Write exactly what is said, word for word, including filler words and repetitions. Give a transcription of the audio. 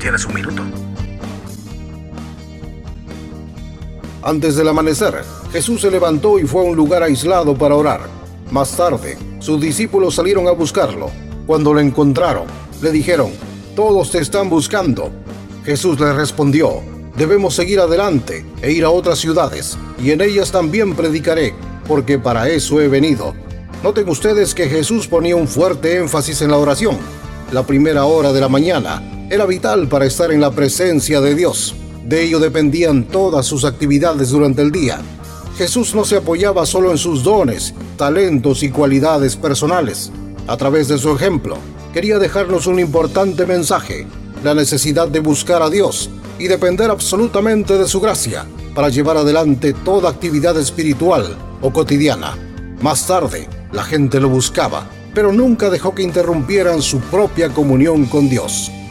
tienes un minuto. Antes del amanecer, Jesús se levantó y fue a un lugar aislado para orar. Más tarde, sus discípulos salieron a buscarlo. Cuando lo encontraron, le dijeron: «Todos te están buscando». Jesús les respondió: «Debemos seguir adelante e ir a otras ciudades, y en ellas también predicaré, porque para eso he venido». Noten ustedes que Jesús ponía un fuerte énfasis en la oración. La primera hora de la mañana era vital para estar en la presencia de Dios. De ello dependían todas sus actividades durante el día. Jesús no se apoyaba solo en sus dones, talentos y cualidades personales. A través de su ejemplo, quería dejarnos un importante mensaje: la necesidad de buscar a Dios y depender absolutamente de su gracia para llevar adelante toda actividad espiritual o cotidiana. Más tarde, la gente lo buscaba, pero nunca dejó que interrumpieran su propia comunión con Dios.